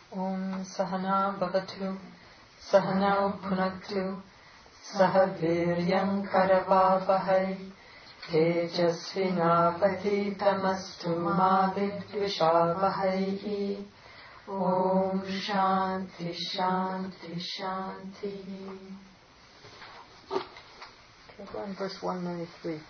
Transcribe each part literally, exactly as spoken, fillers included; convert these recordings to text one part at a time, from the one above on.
Om Sahana Bhavatu Sahanau Punaktu Sahaviryam Karavavahai Tejasvinavaditamastu ma vidvishavahai. Om Shanti Shanti Shanti. Okay, go on verse one ninety-three.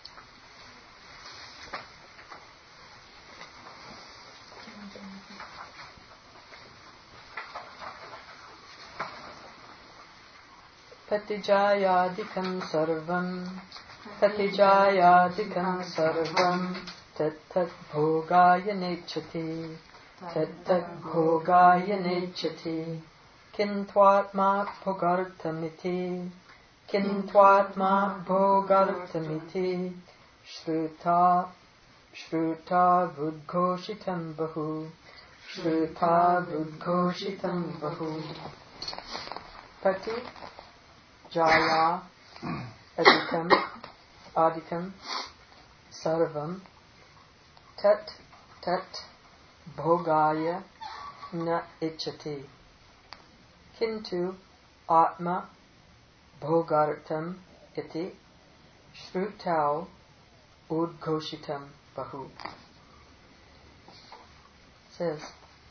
Patijayadikam sarvam Patijayadikam sarvam Tat tat bhogaya nechati Tat tat bhogaya nechati Kintvatma bhogartamiti Kintvatma bhogartamiti Shruta Shruta vudghoshitam bahu Shruta vudghoshitam bahu. Pati Jaya Adikam Adikam Sarvam Tat Tat Bhogaya Na Ichati Kintu Atma Bhogartam Iti Shrutau Udghoshitam Bahu. Says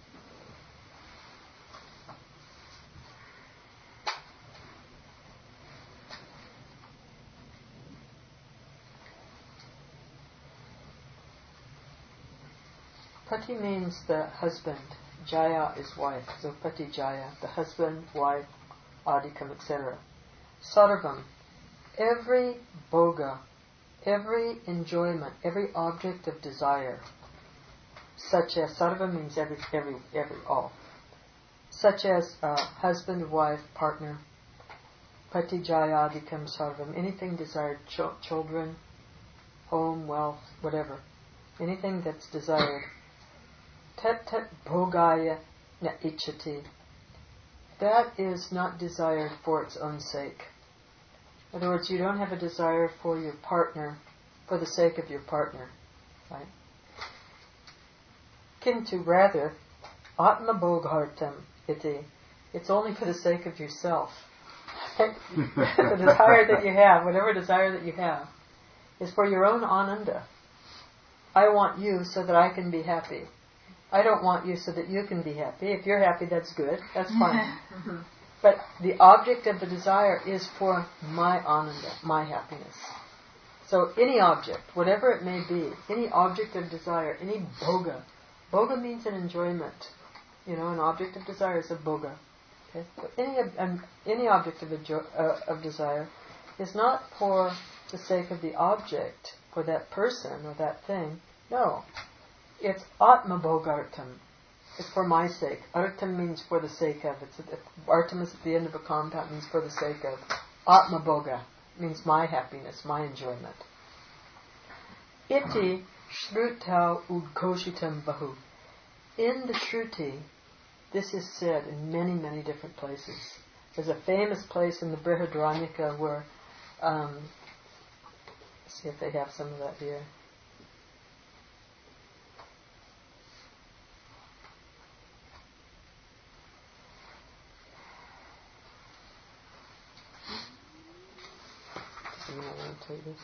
Pati means the husband, Jaya is wife, so Pati Jaya, the husband, wife, Adikam, et cetera. Sarvam, every bhoga, every enjoyment, every object of desire, such as, Sarva means every, every, every, all, such as uh, husband, wife, partner, Pati Jaya Adikam Sarvam, anything desired, ch- children, home, wealth, whatever, anything that's desired. Tat tat bhogaya na ichati. That is not desired for its own sake. In other words, you don't have a desire for your partner for the sake of your partner. Right? Kintu, rather, atma bhogartam iti. It's only for the sake of yourself. The desire that you have, whatever desire that you have, is for your own ananda. I want you so that I can be happy. I don't want you so that you can be happy. If you're happy, that's good. That's fine. But the object of the desire is for my ananda, my happiness. So any object, whatever it may be, any object of desire, any bhoga. Bhoga means an enjoyment. You know, an object of desire is a bhoga. Okay? So any um, any object of, a, uh, of desire is not for the sake of the object, for that person or that thing. No. It's Atma Bhogartam. It's for my sake. Artam means for the sake of. It's Artam is at the end of a compound, means for the sake of. Atma Bhoga means my happiness, my enjoyment. Iti Shrutau Udghoshitam Bahu. In the Shruti, this is said in many, many different places. There's a famous place in the Brihadaranyaka where, um, let's see if they have some of that here. Take this.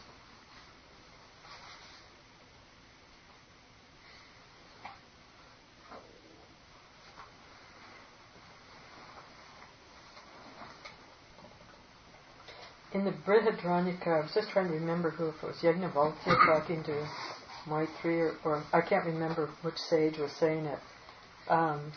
In the Brihadaranyaka, I was just trying to remember who it was. Yajnavalkya talking to Maitri, or, or I can't remember which sage was saying it. Um,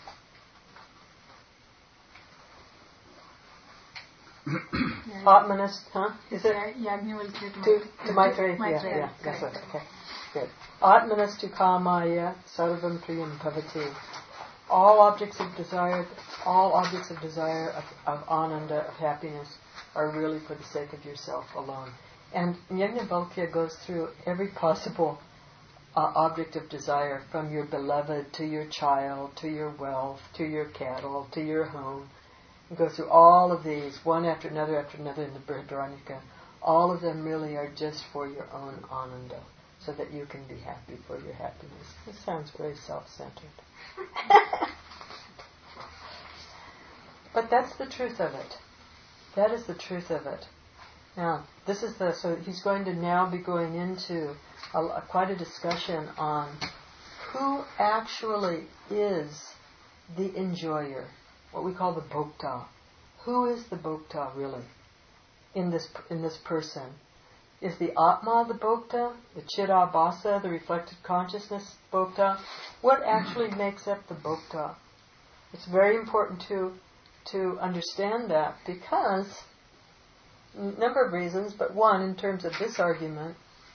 Atmanas, huh? Is it? Yajnavalkya to, to Maitri? Maitreya. Yeah, yeah, that's right. Okay, good. Atmanas tu kamaya sarvam priyam bhavati. All objects of desire, all objects of desire, of, of ananda, of happiness, are really for the sake of yourself alone. And Yajnavalkya goes through every possible uh, object of desire, from your beloved to your child, to your wealth, to your cattle, to your home. He goes through all of these, one after another after another in the Brihadaranyaka. All of them really are just for your own ananda, so that you can be happy for your happiness. This sounds very self-centered. But that's the truth of it. That is the truth of it. Now, this is the, so he's going to now be going into a, a, quite a discussion on who actually is the enjoyer, what we call the bhokta. Who is the bhokta really in this in this person? Is the Atma the bhokta, the Chidabhasa, the reflected consciousness bhokta? What actually makes up the bhokta? It's very important to to understand that, because a number of reasons, but one, in terms of this argument,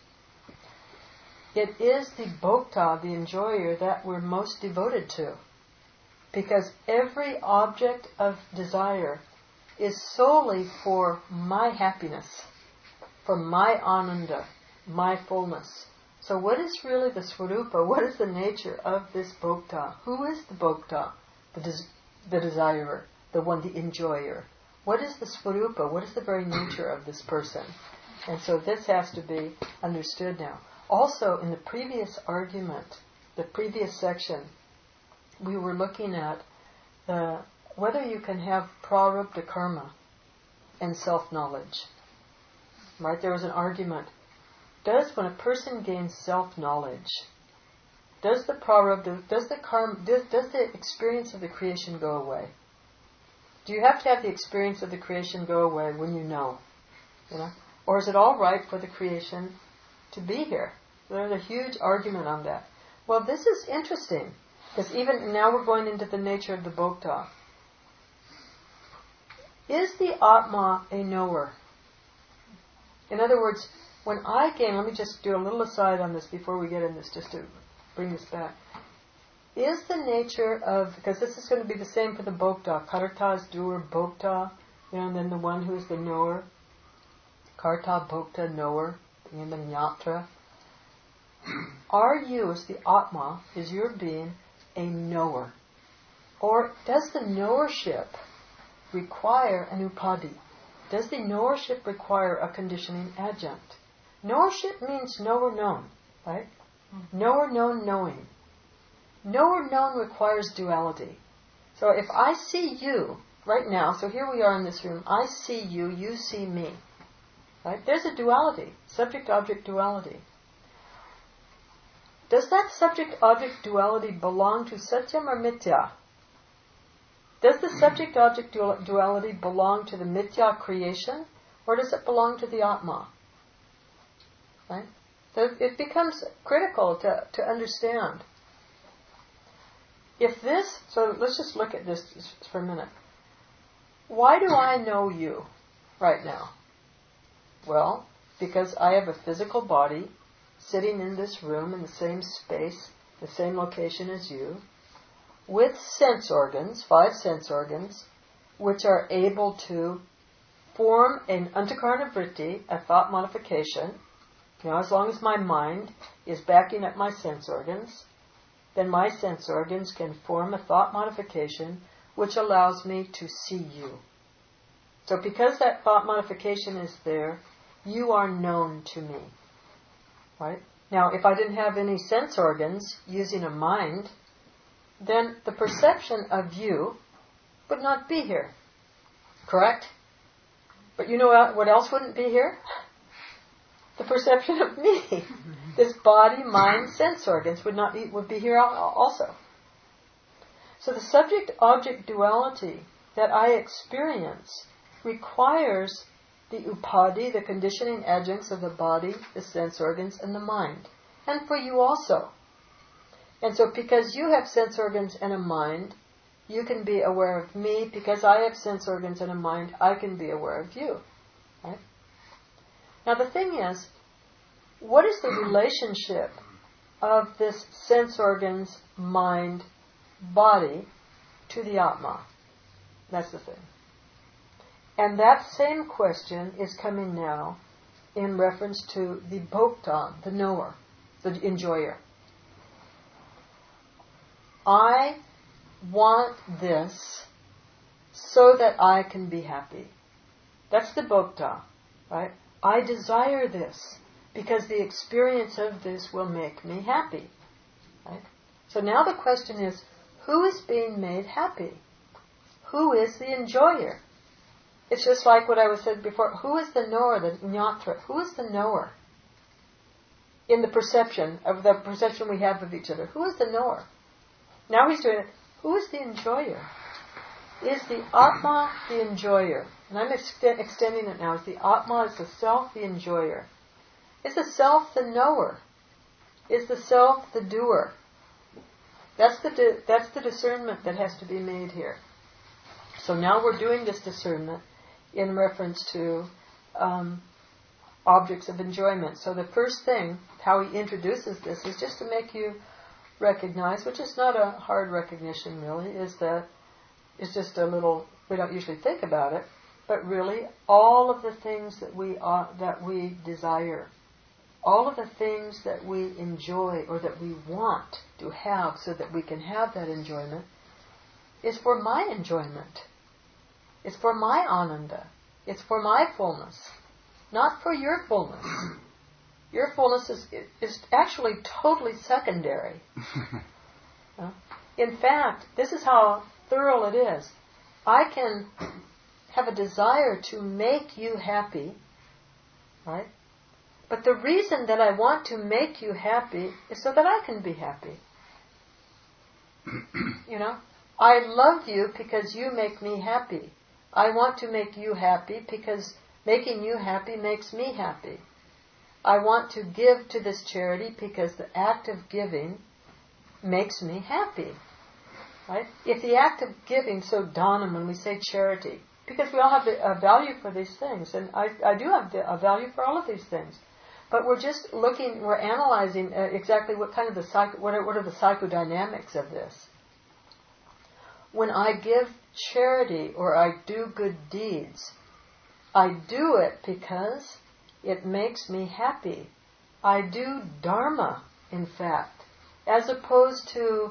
it is the bhokta, the enjoyer, that we're most devoted to. Because every object of desire is solely for my happiness, for my ananda, my fullness. So what is really the swarupa? What is the nature of this bhokta? Who is the bhokta? The, des- the desirer, the one, the enjoyer. What is the swarupa? What is the very nature of this person? And so this has to be understood now. Also, in the previous argument, the previous section, we were looking at the, whether you can have prarabdha karma and self-knowledge. Right? There was an argument. Does, when a person gains self-knowledge, does the prarabdha, does the karma, does, does the experience of the creation go away? Do you have to have the experience of the creation go away when you know? You know? Or is it all right for the creation to be here? There's a huge argument on that. Well, this is interesting, because even now we're going into the nature of the bhokta. Is the Atma a knower? In other words, when I gain, let me just do a little aside on this before we get in this, just to bring this back. Is the nature of, because this is going to be the same for the bhokta, karta is doer, bhokta, you know, and then the one who is the knower, karta, bhokta, knower, and then nyatra. Are you, as the Atma, is your being a knower? Or does the knowership require an upadi? Does the knowership require a conditioning adjunct? Knowership means knower known, right? Knower known knowing. Knower known requires duality. So if I see you right now, so here we are in this room, I see you, you see me. Right? There's a duality, subject-object duality. Does that subject-object duality belong to Satyam or Mithya? Does the subject-object duality belong to the Mithya creation, or does it belong to the Atma? Right? So it becomes critical to, to understand. If this, so let's just look at this for a minute. Why do I know you right now? Well, because I have a physical body sitting in this room in the same space, the same location as you, with sense organs, five sense organs, which are able to form an antakarana vritti, a thought modification. You know, as long as my mind is backing up my sense organs, then my sense organs can form a thought modification which allows me to see you. So because that thought modification is there, you are known to me. Right? Now, if I didn't have any sense organs using a mind, then the perception of you would not be here. Correct? But you know what else wouldn't be here? The perception of me. This body, mind, sense organs would not be, would be here also. So the subject-object duality that I experience requires the upadi, the conditioning adjuncts of the body, the sense organs, and the mind. And for you also. And so because you have sense organs and a mind, you can be aware of me. Because I have sense organs and a mind, I can be aware of you. Right? Now the thing is, what is the relationship of this sense organs, mind, body to the Atma? That's the thing. And that same question is coming now in reference to the bhokta, the knower, the enjoyer. I want this so that I can be happy. That's the bhokta, right? I desire this because the experience of this will make me happy. Right? So now the question is, who is being made happy? who is the enjoyer? It's just like what I was said before. Who is the knower, the jnatra? Who is the knower? In the perception, of the perception we have of each other. Who is the knower? Now he's doing it. Who is the enjoyer? Is the Atma the enjoyer? And I'm ex- extending it now. Is the Atma, is the self the enjoyer? Is the self the knower? Is the self the doer? That's the di- that's the discernment that has to be made here. So now we're doing this discernment in reference to um, objects of enjoyment. So the first thing, how he introduces this, is just to make you recognize, which is not a hard recognition really, is that it's just a little, we don't usually think about it, but really all of the things that we are, that we desire, all of the things that we enjoy or that we want to have so that we can have that enjoyment is for my enjoyment. It's for my ananda. It's for my fullness, not for your fullness. Your fullness is, is actually totally secondary. uh, in fact, this is how thorough it is. I can have a desire to make you happy, right? But the reason that I want to make you happy is so that I can be happy. You know, I love you because you make me happy. I want to make you happy because making you happy makes me happy. I want to give to this charity because the act of giving makes me happy. Right? If the act of giving, so dhanam, when we say charity, because we all have a value for these things, and I, I do have a value for all of these things, but we're just looking, we're analyzing uh, exactly what kind of the psych, what are, what are the psychodynamics of this. When I give charity or I do good deeds, I do it because it makes me happy. I do dharma, in fact, as opposed to,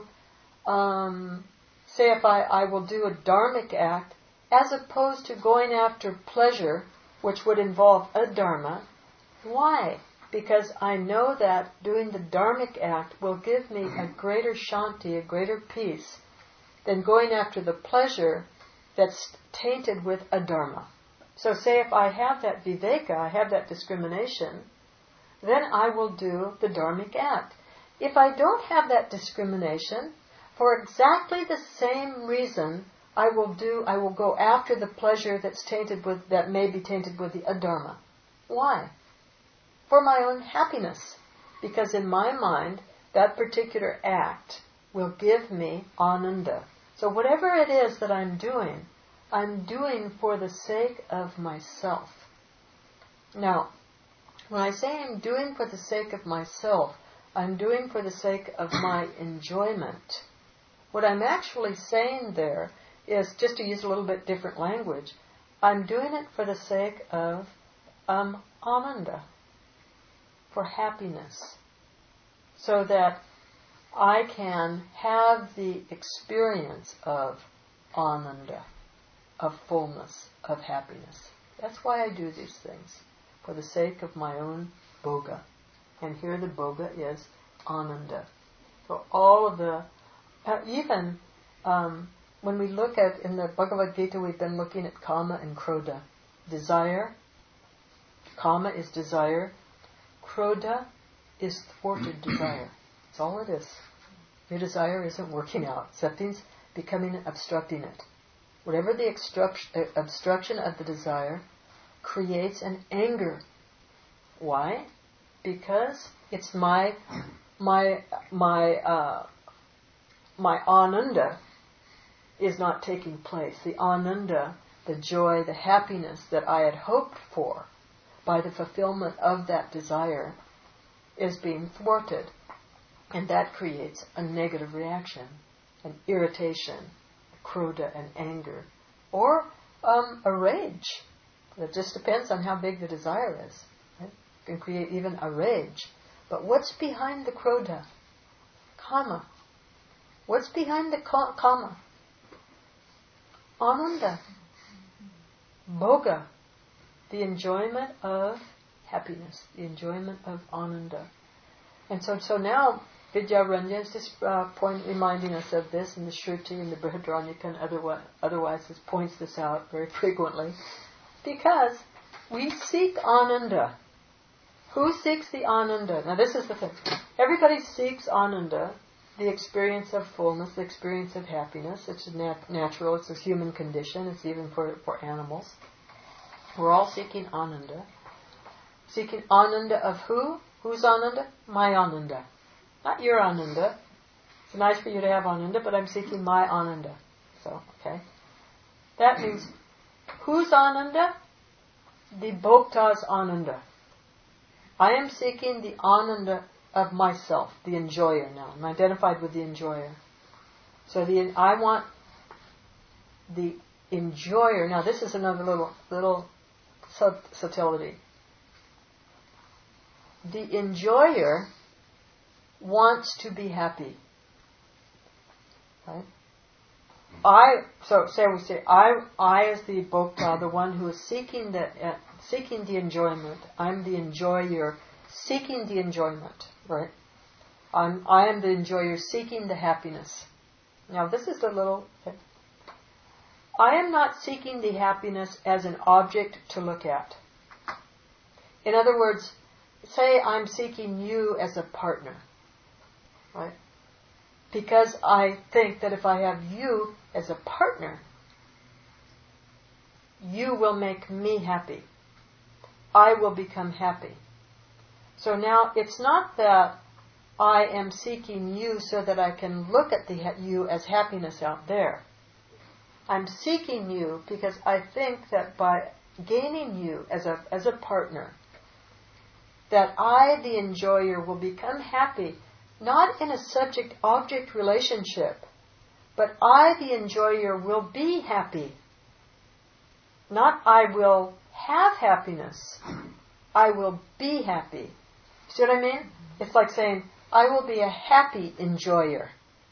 um, say if I, I will do a dharmic act, as opposed to going after pleasure, which would involve a dharma. Why? Because I know that doing the dharmic act will give me a greater shanti, a greater peace, than going after the pleasure that's tainted with adharma. So say if I have that viveka, I have that discrimination, then I will do the dharmic act. If I don't have that discrimination, for exactly the same reason, I will do, I will go after the pleasure that's tainted with, that may be tainted with the adharma. Why? For my own happiness. Because in my mind, that particular act will give me ananda. So whatever it is that I'm doing, I'm doing for the sake of myself. Now, when I say I'm doing for the sake of myself, I'm doing for the sake of my enjoyment. What I'm actually saying there is, just to use a little bit different language, I'm doing it for the sake of um, ananda, for happiness, so that I can have the experience of ananda, of fullness, of happiness. That's why I do these things, for the sake of my own bhoga. And here the bhoga is ananda. So all of the, uh, even um, when we look at, in the Bhagavad Gita, we've been looking at kama and krodha. Desire, kama is desire, krodha is thwarted desire. That's all it is. Your desire isn't working out. Something's becoming, obstructing it. Whatever the obstruction, obstruction of the desire creates an anger. Why? Because it's my my my uh, my ananda is not taking place. The ananda, the joy, the happiness that I had hoped for by the fulfillment of that desire is being thwarted. And that creates a negative reaction, an irritation, krodha, and anger, or um, a rage. It just depends on how big the desire is. Right? It can create even a rage. But what's behind the krodha? Kama. What's behind the ka- kama? Ananda. Bhoga. The enjoyment of happiness. The enjoyment of ananda. And so, so now, Vidyaranya is just uh, point, reminding us of this in the Shruti and the Brihadaranyaka, and otherwise, otherwise this points this out very frequently. Because we seek Ananda. Who seeks the Ananda? Now this is the thing. Everybody seeks Ananda, the experience of fullness, the experience of happiness. It's nat- natural, it's a human condition, it's even for, for animals. We're all seeking Ananda. Seeking Ananda of who? Who's Ananda? My Ananda. Not your Ananda. It's nice for you to have Ananda, but I'm seeking my Ananda. So, okay. That means, who's Ananda? The Bhokta's Ananda. I am seeking the Ananda of myself, the enjoyer now. I'm identified with the enjoyer. So the I want the enjoyer. Now this is another little little sub- subtlety. The enjoyer wants to be happy. Right? I so say we say I I as the Bhokta, the one who is seeking the uh, seeking the enjoyment. I'm the enjoyer seeking the enjoyment. Right? I'm I am the enjoyer seeking the happiness. Now this is the little thing. I am not seeking the happiness as an object to look at. In other words, say I'm seeking you as a partner. Right? Because I think that if I have you as a partner, you will make me happy. I will become happy. So now it's not that I am seeking you so that I can look at the you as happiness out there. I'm seeking you because I think that by gaining you as a as a partner, that I, the enjoyer, will become happy, not in a subject-object relationship, but I, the enjoyer, will be happy. Not I will have happiness. I will be happy. See what I mean? It's like saying, I will be a happy enjoyer.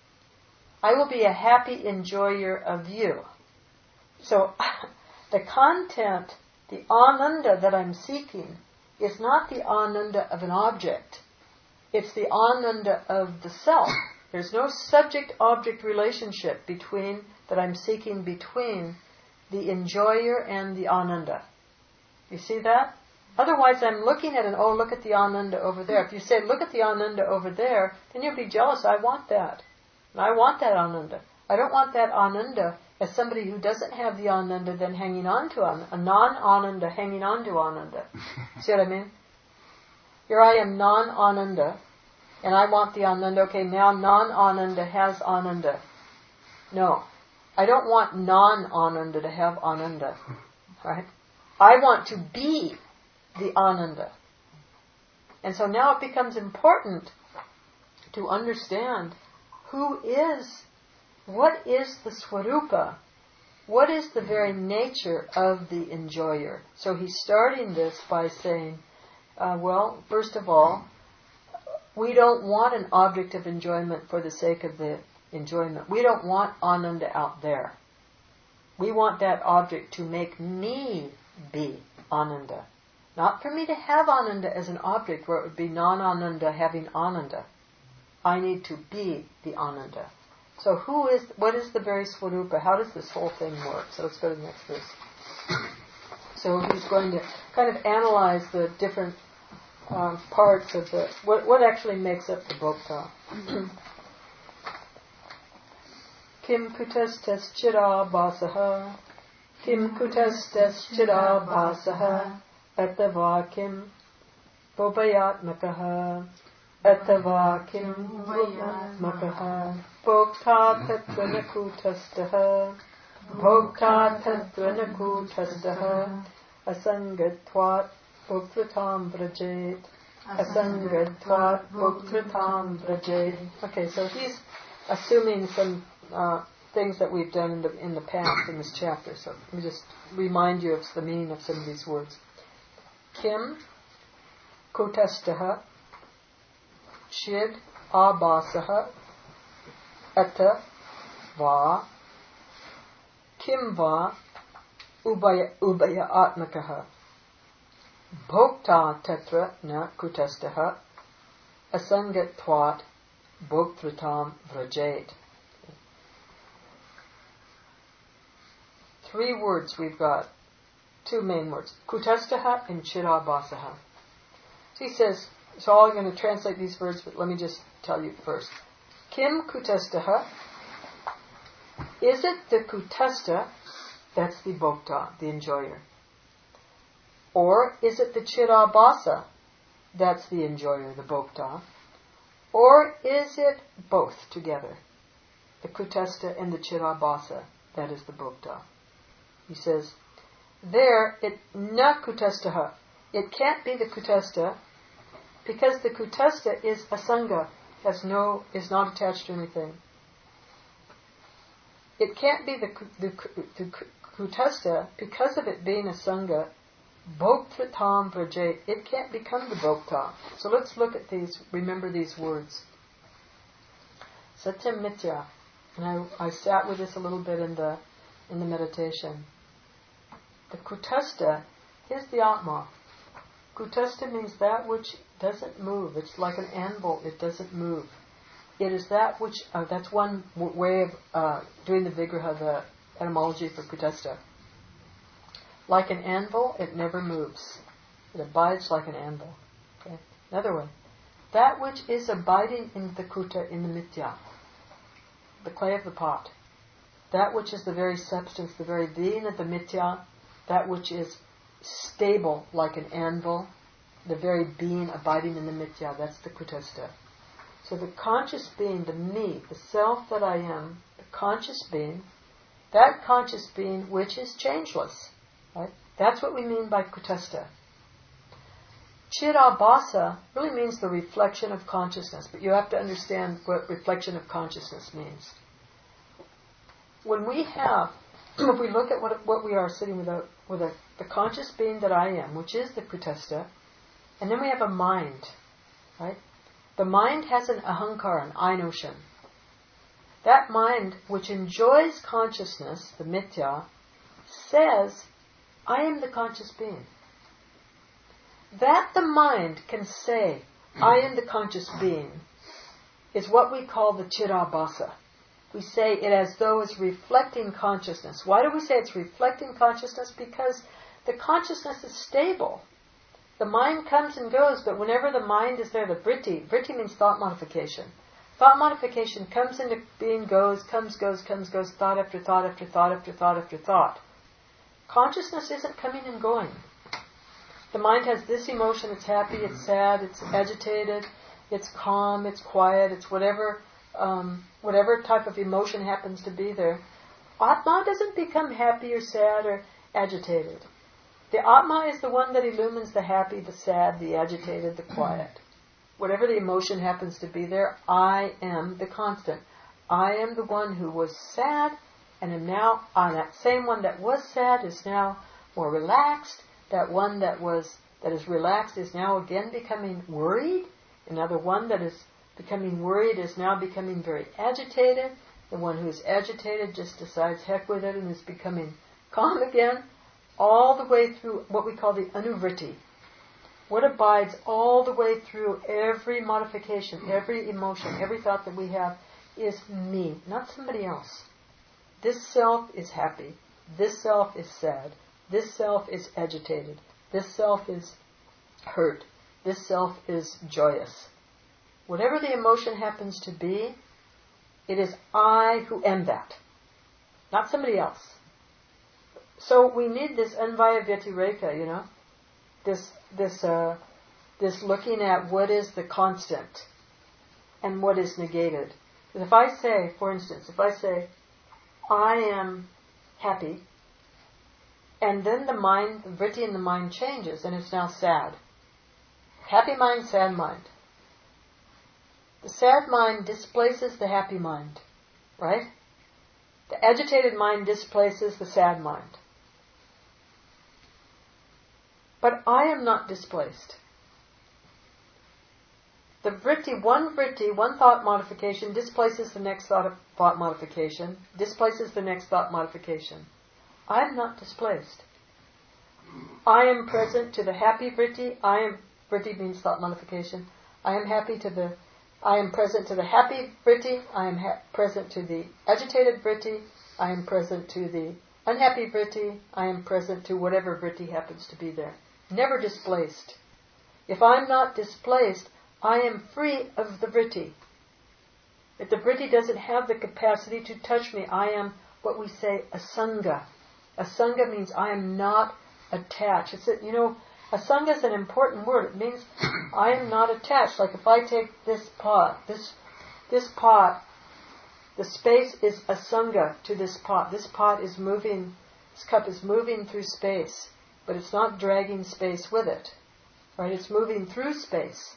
I will be a happy enjoyer of you. So, the content, the ananda that I'm seeking, is not the ananda of an object. It's the ananda of the self. There's no subject-object relationship between that I'm seeking between the enjoyer and the ananda. You see that? Otherwise, I'm looking at an, oh, look at the ananda over there. If you say, look at the ananda over there, then you'll be jealous. I want that. And I want that ananda. I don't want that ananda as somebody who doesn't have the ananda then hanging on to ananda, a non-ananda hanging on to ananda. See what I mean? Here I am non-ananda, and I want the ananda. Okay, now non-ananda has ananda. No, I don't want non-ananda to have ananda. Right? I want to be the ananda. And so now it becomes important to understand who is, what is the swarupa, what is the very nature of the enjoyer. So he's starting this by saying, uh, well, first of all, we don't want an object of enjoyment for the sake of the enjoyment. We don't want ananda out there. We want that object to make me be ananda. Not for me to have ananda as an object where it would be non-ananda having ananda. I need to be the ananda. So who is, what is the very swarupa? How does this whole thing work? So let's go to the next verse. So he's going to kind of analyze the different um, parts of the, what, what actually makes up the bhokta. Kim kutastas chira basaha, kim kutastas chira basaha, atava kim bhopayatmakaha, atava kim bhopayatmakaha, bhokta tattva nakutastaha, bhokta tattva nakutastaha, asangatvat bhoktratam vrajet, asangatvat bhoktratam vrajet. Okay, so he's assuming some uh, things that we've done in the, in the past in this chapter. So let me just remind you of the meaning of some of these words. Kim kutastaha chid abasaha ata va kim va ubaya, ubaya atmakaha bhokta tatra na kutastaha asangatvat bhoktritam vrajet. Three words we've got. Two main words. Kutastaha and chidabhasaha. So he says, so I'm going to translate these words, but let me just tell you first. Kim kutastaha. Is it the kutastha that's the bhokta, the enjoyer? Or is it the chidabhasa that's the enjoyer, the bhokta? Or is it both together? The kutastha and the chidabhasa, that is the bhokta. He says, there, it na kutastaha. It can't be the kutastha because the kutastha is asanga, has no, is not attached to anything. It can't be the, the, the kutastha because of it being asanga, bhoktritam vrajet. It can't become the bhokta. So let's look at these, remember these words. Satyam mitya. And I, I sat with this a little bit in the in the meditation. The kutastha is the atma. Kutastha means that which doesn't move. It's like an anvil. It doesn't move. It is that which, uh, that's one w- way of uh, doing the vigraha, the etymology for kutastha. Like an anvil, it never moves. It abides like an anvil. Okay? Another way. That which is abiding in the kuta, in the mitya, the clay of the pot. That which is the very substance, the very being of the mitya, that which is stable like an anvil, the very being abiding in the mitya, that's the kutastha. So the conscious being, the me, the self that I am, the conscious being, that conscious being which is changeless, right? That's what we mean by kutastha. Chidabhasa really means the reflection of consciousness, but you have to understand what reflection of consciousness means. When we have, if we look at what what we are sitting with, a, with a, the conscious being that I am, which is the kutastha, and then we have a mind, right? The mind has an ahankara, an I notion. That mind, which enjoys consciousness, the mitya, says, I am the conscious being. That the mind can say, I am the conscious being, is what we call the chidabhasa. We say it as though it's reflecting consciousness. Why do we say it's reflecting consciousness? Because the consciousness is stable. The mind comes and goes, but whenever the mind is there, the vritti, vritti means thought modification. Thought modification comes into being, goes, comes, goes, comes, goes, thought after thought after thought after thought after thought. Consciousness isn't coming and going. The mind has this emotion, it's happy, it's sad, it's agitated, it's calm, it's quiet, it's whatever um, whatever type of emotion happens to be there. Atma doesn't become happy or sad or agitated. The Atma is the one that illumines the happy, the sad, the agitated, the quiet. Whatever the emotion happens to be there, I am the constant. I am the one who was sad and am now, on that same one that was sad is now more relaxed. That one that was that is relaxed is now again becoming worried. Another one that is becoming worried is now becoming very agitated. The one who is agitated just decides heck with it and is becoming calm again. All the way through what we call the anuvritti. What abides all the way through every modification, every emotion, every thought that we have is me, not somebody else. This self is happy. This self is sad. This self is agitated. This self is hurt. This self is joyous. Whatever the emotion happens to be, it is I who am that, not somebody else. So we need this anvaya vyatireka, you know, this this uh, this looking at what is the constant and what is negated. Because if I say, for instance, if I say, I am happy, and then the mind, the vritti in the mind changes, and it's now sad. Happy mind, sad mind. The sad mind displaces the happy mind, right? The agitated mind displaces the sad mind. But I am not displaced. The vritti, one vritti, one thought modification displaces the next thought, thought modification, displaces the next thought modification. I am not displaced. I am present to the happy vritti. I am, vritti means thought modification. I am happy to the I am present to the happy vritti. I am ha- present to the agitated vritti. I am present to the unhappy vritti. I am present to whatever vritti happens to be there. Never displaced. If I'm not displaced, I am free of the vritti. If the vritti doesn't have the capacity to touch me, I am what we say asanga. Asanga means I am not attached. It's a, you know, asanga is an important word. It means I am not attached. Like if I take this pot, this this pot, the space is asanga to this pot. This pot is moving, this cup is moving through space, but it's not dragging space with it. Right? It's moving through space.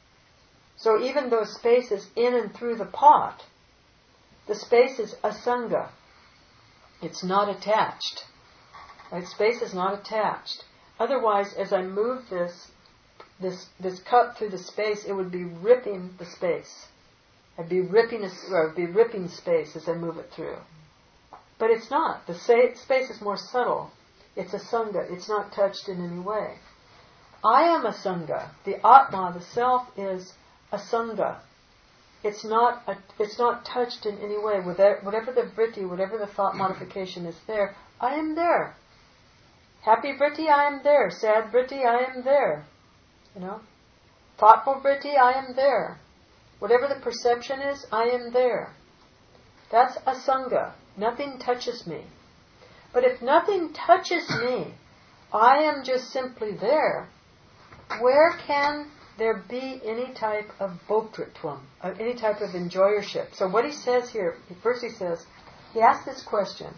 So even though space is in and through the pot, the space is asanga. It's not attached. Right? Space is not attached. Otherwise, as I move this, this, this cup through the space, it would be ripping the space. I'd be ripping, a, or I'd be ripping space as I move it through. But it's not. The sa- space is more subtle. It's asanga. It's not touched in any way. I am asanga. The Atma, the self, is asanga. It's not a, it's not touched in any way. Whatever the vritti, whatever the thought modification is there, I am there. Happy vritti, I am there. Sad vritti, I am there. You know, thoughtful vritti, I am there. Whatever the perception is, I am there. That's asanga. Nothing touches me. But if nothing touches me, I am just simply there. Where can there be any type of bhoktritvam, of any type of enjoyership? So what he says here, first he says, he asks this question: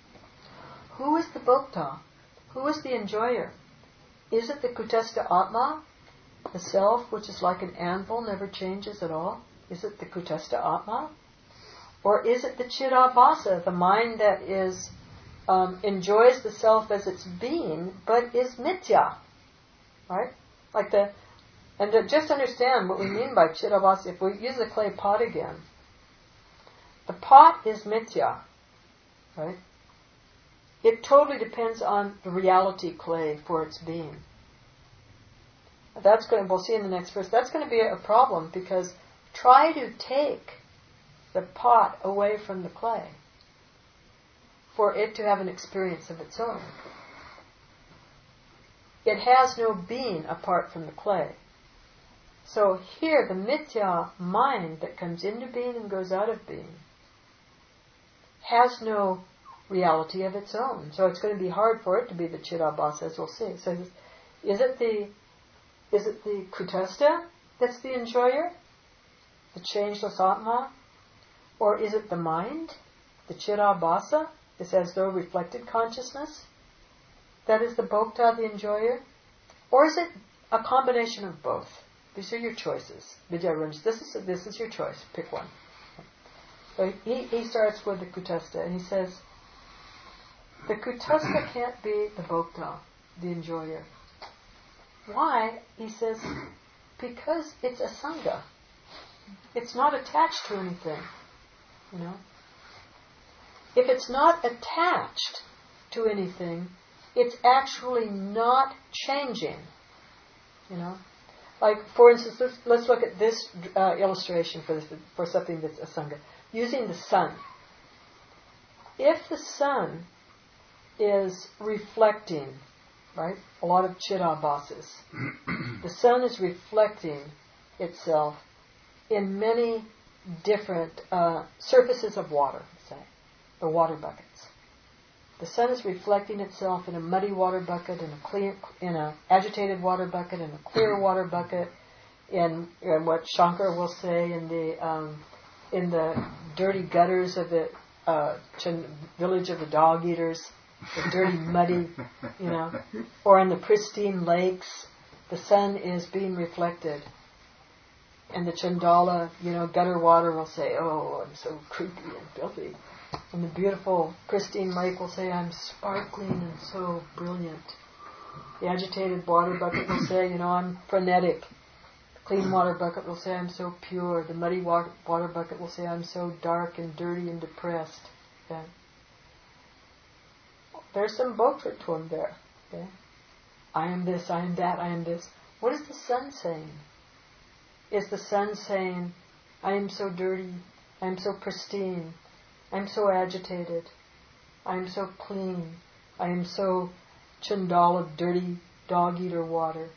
who is the bhokta? Who is the enjoyer? Is it the kutastha atma, the self which is like an anvil, never changes at all? Is it the kutastha atma? Or is it the chidabhasa, the mind that is um, enjoys the self as its being, but is mithya? Right? Like the, and to just understand what we mean by chidabhasa, if we use the clay pot again, the pot is mithya, right? It totally depends on the reality clay for its being. That's going to, we'll see in the next verse, that's going to be a problem, because try to take the pot away from the clay for it to have an experience of its own. It has no being apart from the clay. So here, the mithya mind that comes into being and goes out of being has no reality of its own. So it's going to be hard for it to be the chidabhasa, as we'll see. So is it the is it the kutastha that's the enjoyer, the changeless atma, or is it the mind, the chidabhasa, is as though reflected consciousness, that is the bhokta, the enjoyer, or is it a combination of both? These are your choices. Vidyarunj, this is this is your choice. Pick one. So he, he starts with the kutastha, and he says, the kutastha can't be the bhokta, the enjoyer. Why? He says, because it's asanga. It's not attached to anything. You know? If it's not attached to anything, it's actually not changing. You know? Like, for instance, let's, let's look at this uh, illustration for this, for something that's asanga. Using the sun. If the sun is reflecting, right, a lot of chidabhasas, the sun is reflecting itself in many different uh, surfaces of water, say, the water buckets. The sun is reflecting itself in a muddy water bucket, in a clear, in a agitated water bucket, in a clear water bucket, in, in what Shankar will say in the um, in the dirty gutters of the uh, ch- village of the dog eaters, the dirty, muddy, you know, or in the pristine lakes, the sun is being reflected. And the Chandala, you know, gutter water will say, "Oh, I'm so creepy and filthy." And the beautiful, pristine lake will say, "I'm sparkling and so brilliant." The agitated water bucket will say, "You know, I'm frenetic." The clean water bucket will say, "I'm so pure." The muddy water, water bucket will say, "I'm so dark and dirty and depressed." Okay? There's some bhoktritvam there. Okay? I am this, I am that, I am this. What is the sun saying? Is the sun saying, I am so dirty. I am so pristine. I am so agitated. I am so clean. I am so chandala, dirty dog-eater water.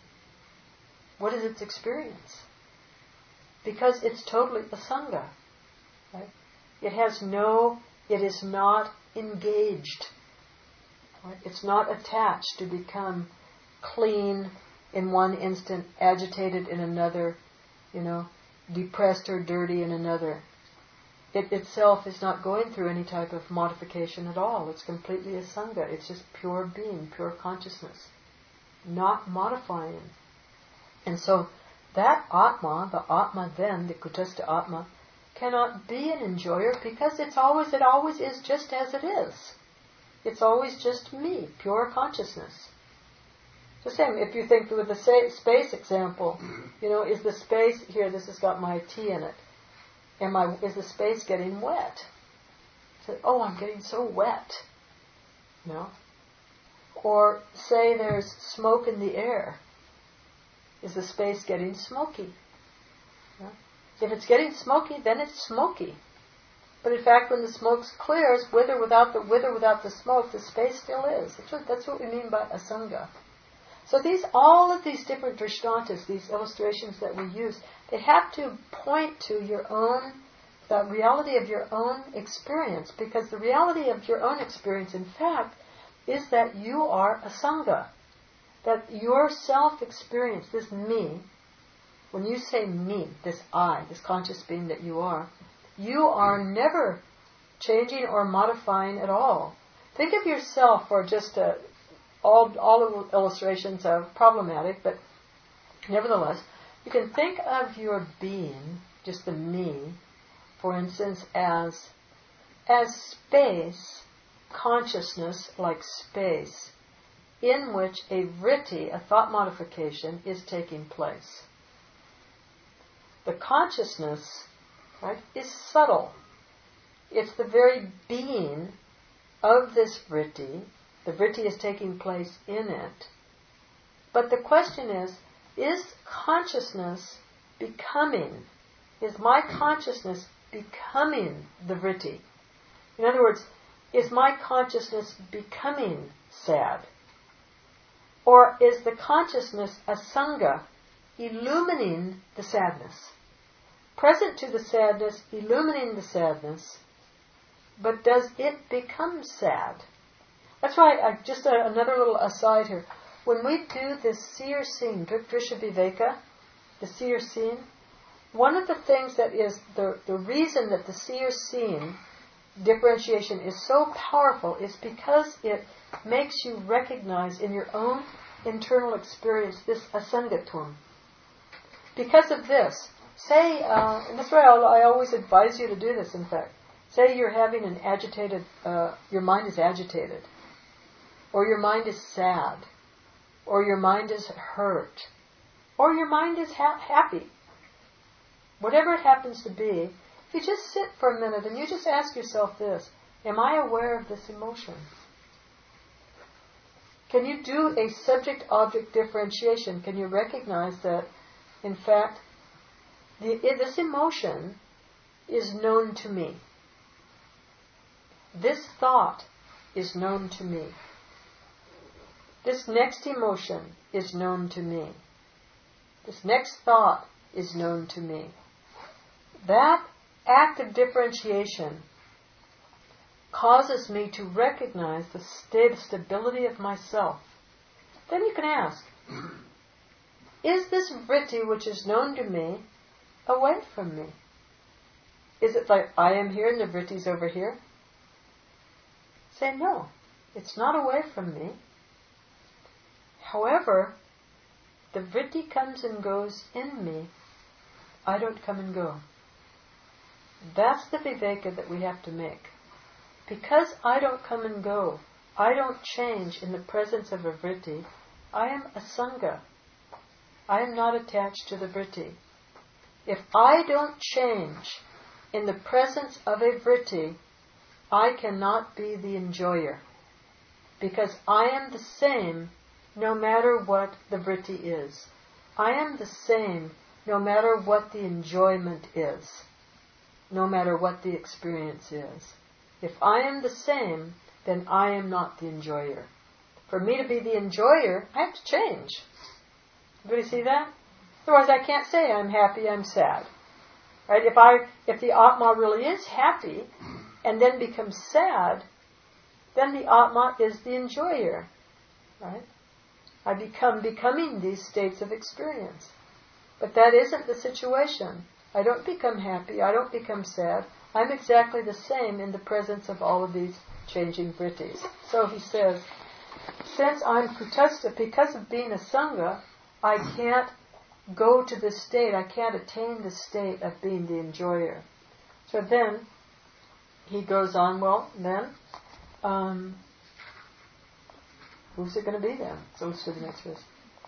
What is its experience? Because it's totally asanga. Right? It has no, it is not engaged. Right? It's not attached to become clean in one instant, agitated in another, you know, depressed or dirty in another. It itself is not going through any type of modification at all. It's completely asanga. It's just pure being, pure consciousness, not modifying. And so that Atma, the Atma then, the Kutastha Atma, cannot be an enjoyer because it's always, it always is just as it is. It's always just me, pure consciousness. The same, if you think with the space example, you know, is the space, here this has got my tea in it, am I, is the space getting wet? So, oh, I'm getting so wet. You know? Or say there's smoke in the air. Is the space getting smoky? You know? If it's getting smoky, then it's smoky. But in fact, when the smoke clears, with or without the, with or without the smoke, the space still is. That's what, that's what we mean by asanga. So these, all of these different drishtantas, these illustrations that we use, they have to point to your own, the reality of your own experience, because the reality of your own experience, in fact, is that you are asanga. That your self-experience, this me, when you say me, this I, this conscious being that you are, you are never changing or modifying at all. Think of yourself, or just a All, all of the illustrations are problematic, but nevertheless, you can think of your being, just the me, for instance, as as space, consciousness like space, in which a vritti, a thought modification, is taking place. The consciousness, right, is subtle. It's the very being of this vritti. The vritti is taking place in it. But the question is, is consciousness becoming, is my consciousness becoming the vritti? In other words, is my consciousness becoming sad? Or is the consciousness asanga, illumining the sadness? Present to the sadness, illumining the sadness, but does it become sad? That's why, uh, just a, another little aside here. When we do this seer scene, Drisha Viveka, the seer scene, one of the things that is the, the reason that the seer scene differentiation is so powerful is because it makes you recognize in your own internal experience this asangatvam. Because of this, say, uh, and that's why I, I always advise you to do this, in fact. Say you're having an agitated, uh, your mind is agitated, or your mind is sad, or your mind is hurt, or your mind is ha- happy. Whatever it happens to be, if you just sit for a minute and you just ask yourself this, am I aware of this emotion? Can you do a subject-object differentiation? Can you recognize that, in fact, the, this emotion is known to me? This thought is known to me. This next emotion is known to me. This next thought is known to me. That act of differentiation causes me to recognize the state of stability of myself. Then you can ask, is this vritti which is known to me away from me? Is it like I am here and the vritti's over here? Say no, it's not away from me. However, the vritti comes and goes in me. I don't come and go. That's the viveka that we have to make. Because I don't come and go, I don't change in the presence of a vritti, I am asanga. I am not attached to the vritti. If I don't change in the presence of a vritti, I cannot be the enjoyer. Because I am the same no matter what the vritti is. I am the same no matter what the enjoyment is, no matter what the experience is. If I am the same, then I am not the enjoyer. For me to be the enjoyer, I have to change. Everybody see that? Otherwise I can't say I'm happy, I'm sad. Right? If I, if the Atma really is happy and then becomes sad, then the Atma is the enjoyer. Right? I become becoming these states of experience. But that isn't the situation. I don't become happy, I don't become sad. I'm exactly the same in the presence of all of these changing vrittis. So he says, since I'm kutastha, because of being a sangha, I can't go to this state, I can't attain the state of being the enjoyer. So then, he goes on, well, then, um, who's it going to be then? So let's do the next verse.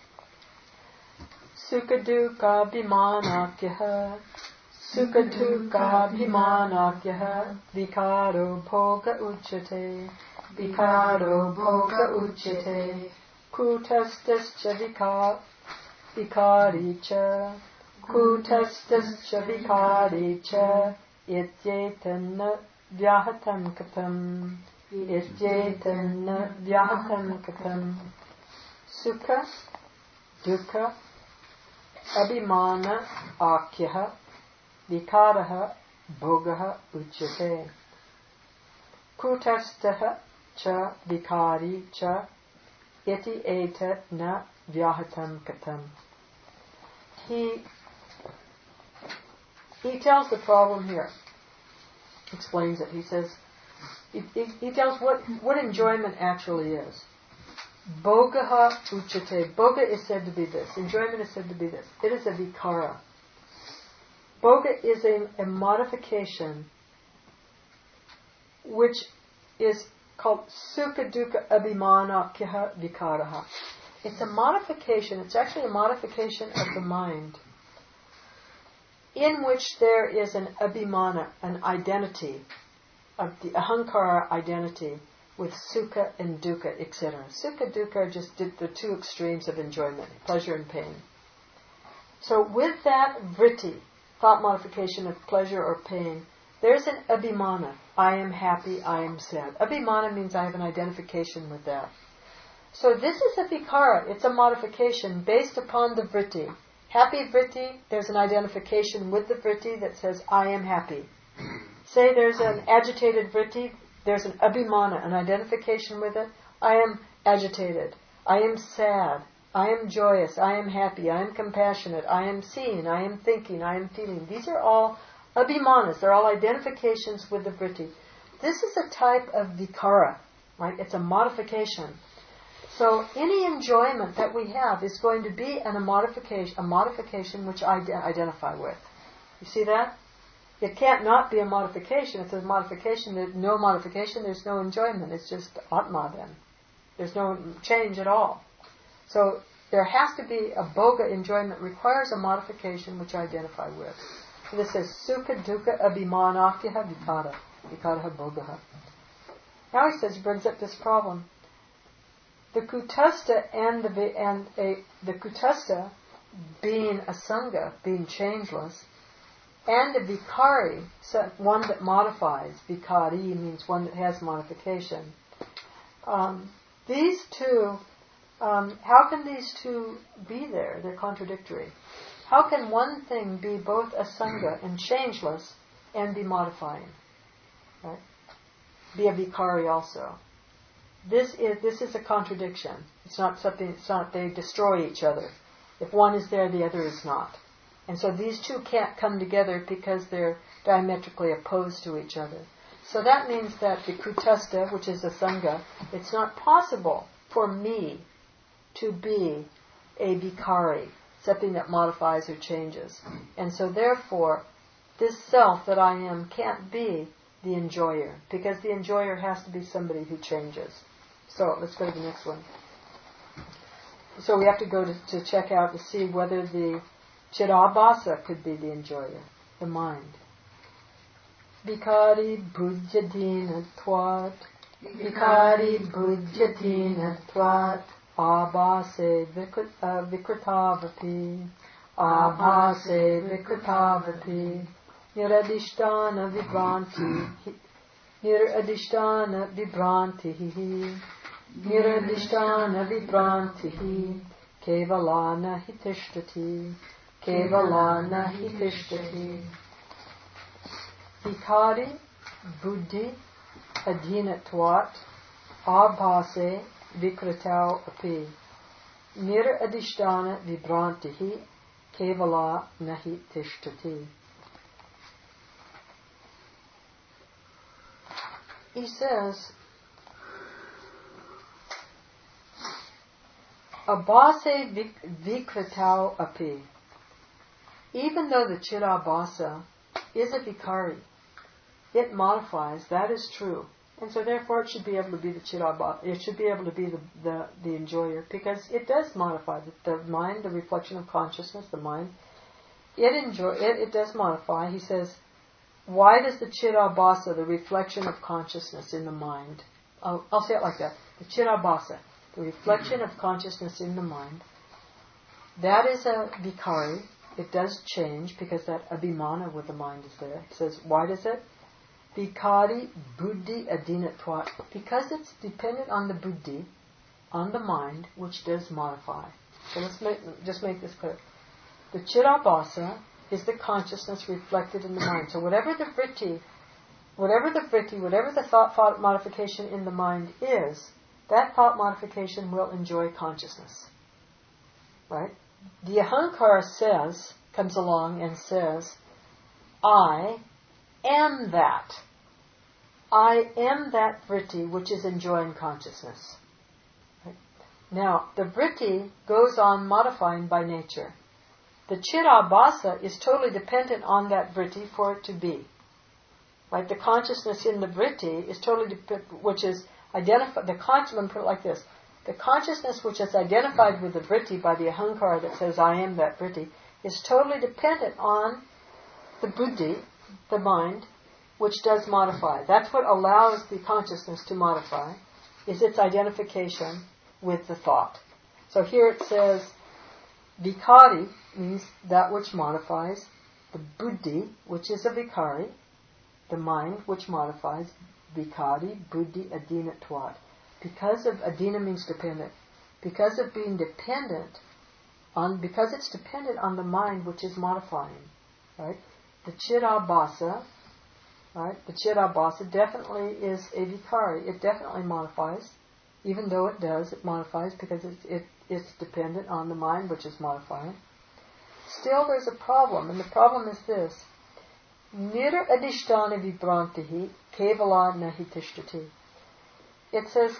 Sukha dukkha bhimanakyaha Sukha dukkha bhimanakyaha Vikaro bhoga uchyate Vikaro bhoga uchyate Kutastascha vikar Vikari cha Kutastascha vikari cha Ityetanna vyahatam katam Ityetanna vyahatam katam Sukha dukkha abhimana akyaha vikaraha bhogaha uchyate kutastaha cha vikari cha iti eta na vyahatam katam. He he tells the problem here, explains it. He says, he, he, he tells what, what enjoyment actually is. Bhogaha uchyate. Bhoga is said to be this. Enjoyment is said to be this. It is a vikara. Bhoga is a, a modification which is called sukha dukkha abhimanakyaha vikaraha. It's a modification, it's actually a modification of the mind in which there is an abhimana, an identity, of the ahankara identity, with sukha and dukkha, et cetera. Sukha, dukkha are just the two extremes of enjoyment, pleasure and pain. So with that vritti, thought modification of pleasure or pain, there's an abhimana. I am happy, I am sad. Abhimana means I have an identification with that. So this is a vikara, it's a modification based upon the vritti. Happy vritti, there's an identification with the vritti that says, I am happy. Say there's an agitated vritti, there's an abhimana, an identification with it. I am agitated. I am sad. I am joyous. I am happy. I am compassionate. I am seeing. I am thinking. I am feeling. These are all abhimanas. They're all identifications with the vritti. This is a type of vikara, right? It's a modification. So any enjoyment that we have is going to be an, a modification, a modification which I de- identify with. You see that? It can't not be a modification. If there's modification, there's no modification, there's no enjoyment. It's just Atma then. There's no change at all. So there has to be a bhoga enjoyment requires a modification which I identify with. So this says sukha dukkha abhimanakyaha vikara. Vikaraha bhogaha. Now he says, he brings up this problem. The kutastha and the and a, the kutastha being a sangha, being changeless, and a vikari, so one that modifies. Vikari means one that has modification. Um, these two, um, how can these two be there? They're contradictory. How can one thing be both a sangha and changeless and be modifying? Right? Be a vikari also. This is this is a contradiction. It's not something. It's not. They destroy each other. If one is there, the other is not. And so these two can't come together because they're diametrically opposed to each other. So that means that the kutastha, which is a sangha, it's not possible for me to be a vikari, something that modifies or changes. And so therefore, this self that I am can't be the enjoyer, because the enjoyer has to be somebody who changes. So let's go to the next one. So we have to go to, to check out to see whether the Chidabhasa could be the enjoyer, the mind. Vikari bhujyadina twat, Vikari bhujyadina twat, Abhase vikritavapi, Abhase vikritavapi niradishtana vibranti niradishtana vibranti niradishtana vibranti kevalana hitishtati kevalana hitishtati vikari buddhi adhinatvat abhase vikritau api niradishtana vibranti kevala nahi tishtati. He says, Abhase vikritau api. Even though the chidabhasa is a vikari, it modifies, that is true. And so therefore it should be able to be the chidabhasa, it should be able to be the, the, the enjoyer, because it does modify the, the mind, the reflection of consciousness, the mind. It enjoy it, it does modify. He says, why does the chidabhasa, the reflection of consciousness in the mind, I'll, I'll say it like that, the chidabhasa, the reflection of consciousness in the mind, that is a vikari. It does change because that abhimana with the mind is there. He says, why does it? Vikari buddhi adhinatvat. Because it's dependent on the buddhi, on the mind, which does modify. So let's make, just make this clear. The chidabhasa is the consciousness reflected in the mind. So whatever the vritti, whatever the vritti, whatever the thought, thought modification in the mind is, that thought modification will enjoy consciousness. Right? The ahankara says, comes along and says, I am that. I am that vritti which is enjoying consciousness. Right? Now, the vritti goes on modifying by nature. The chidabhasa is totally dependent on that vritti for it to be. Right? The consciousness in the vritti is totally dependent, which is identified, the consciousness, let me put it like this, the consciousness which is identified with the vritti by the ahankara that says, I am that vritti, is totally dependent on the buddhi, the mind, which does modify. That's what allows the consciousness to modify, is its identification with the thought. So here it says, vikari means that which modifies, the buddhi, which is a vikari, the mind which modifies, vikari, buddhi, adhinatvat. Because of, adhina means dependent, because of being dependent on, because it's dependent on the mind which is modifying, right? The chidabhasa, right? The chidabhasa definitely is a vikari. It definitely modifies, even though it does, it modifies because it's, it, it's dependent on the mind which is modifying. Still there's a problem, and the problem is this. Nira adhishtana vibrantihi kevala nahi tishtati. It says,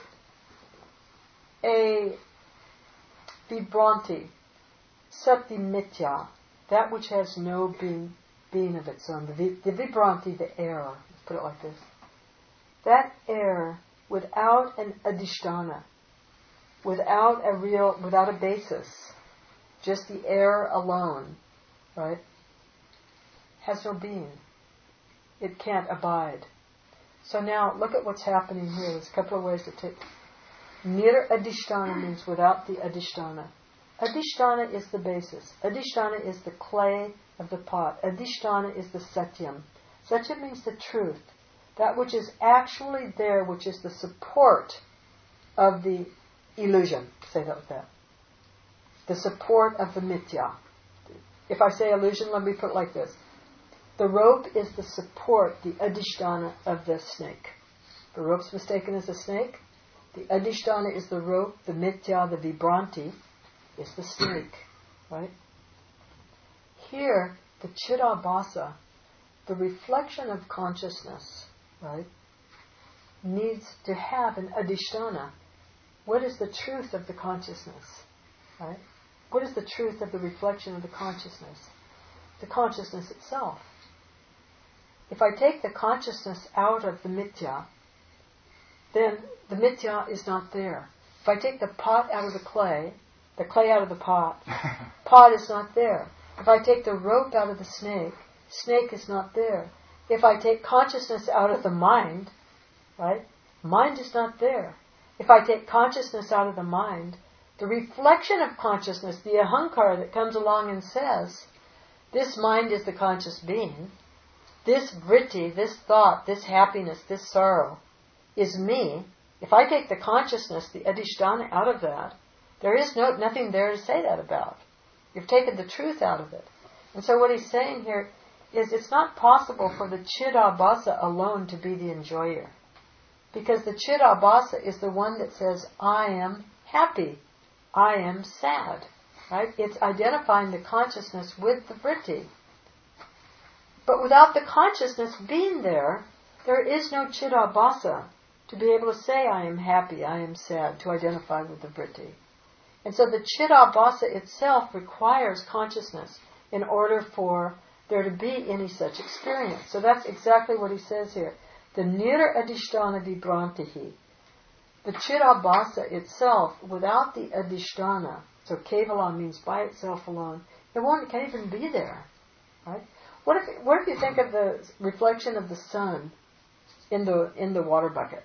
a vibranti, sati mitya, that which has no being, being of its own. The, the vibranti, the air, let's put it like this. That air, without an adhishtana, without a real, without a basis, just the air alone, right, has no being. It can't abide. So now, look at what's happening here. There's a couple of ways to take. Nir adhishtana means without the adhishtana. Adhishtana is the basis. Adhishtana is the clay of the pot. Adhishtana is the satyam. Satyam means the truth. That which is actually there, which is the support of the illusion. Say that with that. The support of the mithya. If I say illusion, let me put it like this. The rope is the support, the adhishtana of the snake. The rope's mistaken as a snake. The adhishtana is the rope, the mithya, the vibranti is the snake. Right? Here, the chidabhasa, the reflection of consciousness, right, needs to have an adhishtana. What is the truth of the consciousness? Right? What is the truth of the reflection of the consciousness? The consciousness itself. If I take the consciousness out of the mithya, then the mithya is not there. If I take the pot out of the clay, the clay out of the pot, pot is not there. If I take the rope out of the snake, snake is not there. If I take consciousness out of the mind, right, mind is not there. If I take consciousness out of the mind, The reflection of consciousness, the ahankara that comes along and says, this mind is the conscious being, this vritti, this thought, this happiness, this sorrow is me. If I take the consciousness, the adhisthana out of that, there is no nothing there to say that about. You've taken the truth out of it. And so what he's saying here is it's not possible for the chidabhasa alone to be the enjoyer. Because the chidabhasa is the one that says, I am happy, I am sad. Right? It's identifying the consciousness with the vritti. But without the consciousness being there, there is no chidabhasa to be able to say, I am happy, I am sad, to identify with the vritti. And so the chidabhasa itself requires consciousness in order for there to be any such experience. So that's exactly what he says here. The nira adhisthana vibrantihi. The chidabhasa itself, without the adhisthana, so kevala means by itself alone, it won't, it can't even be there. Right? What if, what if you think of the reflection of the sun in the in the water bucket?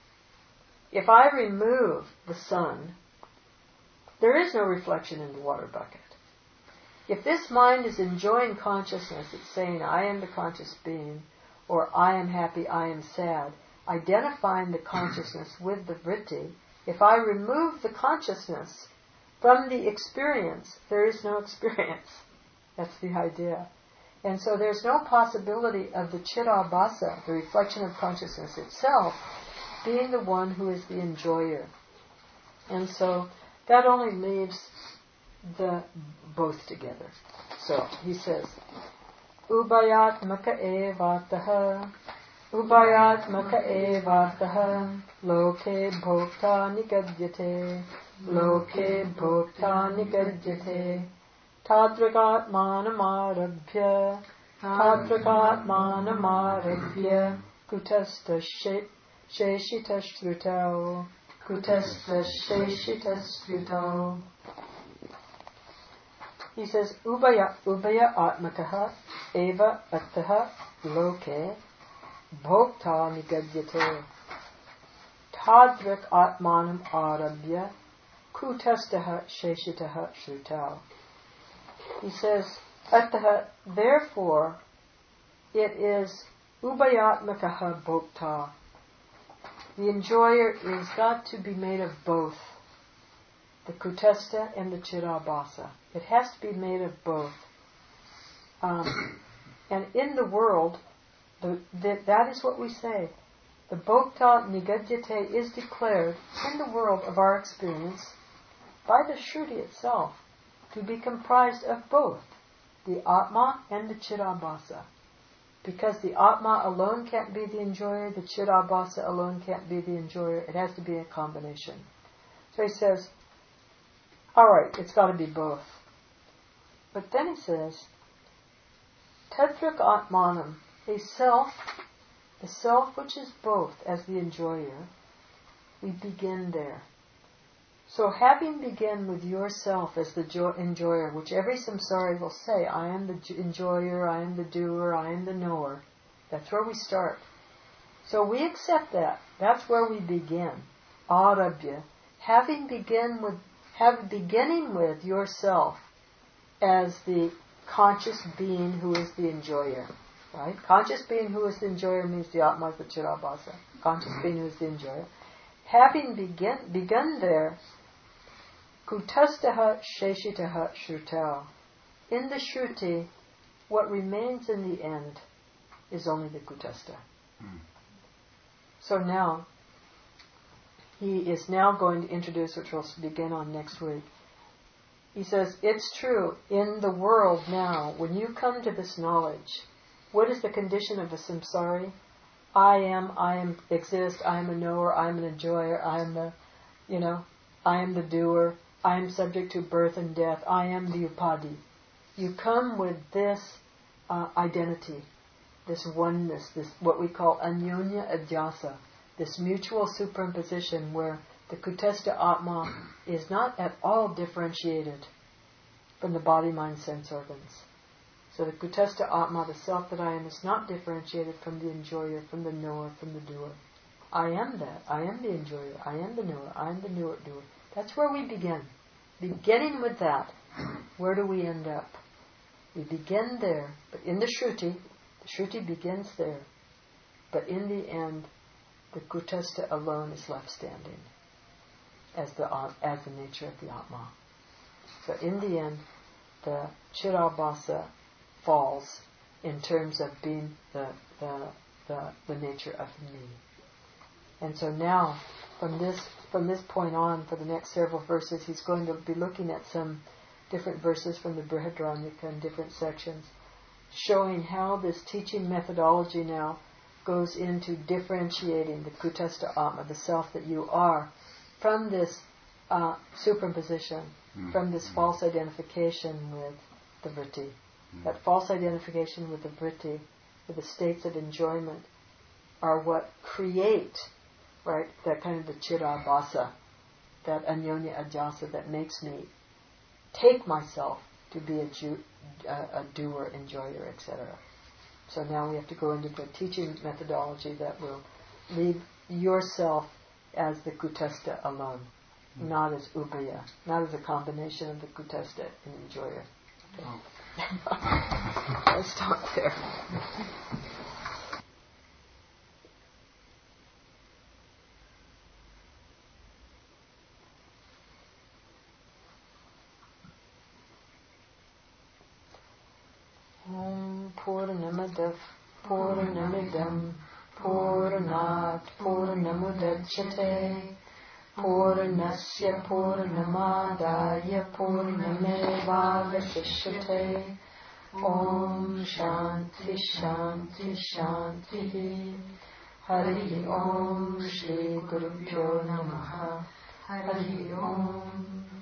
If I remove the sun, there is no reflection in the water bucket. If this mind is enjoying consciousness, it's saying, I am the conscious being, or I am happy, I am sad, identifying the consciousness with the vritti, if I remove the consciousness from the experience, there is no experience. That's the idea. And so there's no possibility of the chidabhasa, the reflection of consciousness itself, being the one who is the enjoyer. And so that only leaves the both together. So he says, Ubayatmaka evataha, Ubayatmaka evataha, Loke bhokta nigadyate, Loke bhokta nigadyate, Tadragatmanamarabhya, Tadragatmanamarabhya, Kutasta sheshita shrutau, Kutasta sheshita shrutau. He says, Ubaya, Ubaya atmakaha, eva attaha, loke, bhokta nigadyate, Tadrak atmanam arabhya, Kutastaha sheshitaha shrutau. He says, Attaha, therefore, it is ubayatmakaha bhokta. The enjoyer is got to be made of both, the kutastha and the chidabhasa. It has to be made of both. Um, and in the world, the, the, that is what we say. The bhokta nigadyate is declared in the world of our experience by the Shruti itself to be comprised of both the Atma and the Chidabhasa. Because the Atma alone can't be the enjoyer, the Chidabhasa alone can't be the enjoyer, it has to be a combination. So he says, alright, it's got to be both. But then he says, Tadrak Atmanam, a self, the self which is both as the enjoyer, we begin there. So having begun with yourself as the jo- enjoyer, which every samsari will say, I am the j- enjoyer, I am the doer, I am the knower. That's where we start. So we accept that. That's where we begin. Arabhya. Having begin with, have beginning with yourself as the conscious being who is the enjoyer. Right? Conscious being who is the enjoyer means the Atma is the Chidabhasa. Conscious being who is the enjoyer. Having begin, begun there, Kutastaha sheshitaha shrutau. In the Shruti, what remains in the end is only the Kutastha. Mm. So now, he is now going to introduce, which we'll begin on next week. He says, it's true, in the world now, when you come to this knowledge, what is the condition of a samsari? I am, I am, exist, I am a knower, I am an enjoyer, I am the, you know, I am the doer, I am subject to birth and death, I am the upadhi. You come with this uh, identity, this oneness, this what we call anyonya adhyasa, this mutual superimposition where the kutastha atma is not at all differentiated from the body, mind, sense organs. So the kutastha atma, the self that I am, is not differentiated from the enjoyer, from the knower, from the doer. I am that. I am the enjoyer. I am the knower. I am the knower, doer. That's where we begin. Beginning with that, where do we end up? We begin there, but in the Shruti, the Shruti begins there, but in the end, the Kutastha alone is left standing as the as the nature of the Atma. So in the end, the Chirabhasa falls in terms of being the the the, the nature of me. And so now, from this from this point on, for the next several verses, he's going to be looking at some different verses from the Brihadaranyaka in different sections, showing how this teaching methodology now goes into differentiating the Kutastha Atma, the self that you are, from this uh, superimposition, mm-hmm. from this false identification with the vritti. Mm-hmm. That false identification with the vritti, with the states of enjoyment, are what create, right, that kind of the chirabhasa, that anyonya adhyasa that makes me take myself to be a, ju- a, a doer, enjoyer, et cetera. So now we have to go into the teaching methodology that will leave yourself as the Kutastha alone, mm. not as ubhaya, not as a combination of the Kutastha and enjoyer. Okay. Oh. I'll stop there. Purnamadav Purnamidam Purnat Purnamudachyate Purnasya Purnamadaya Purnamevavashishyate. Om Shanti Shanti Shanti. Hari Om Shri Gurubhyo Namaha. Hari Om.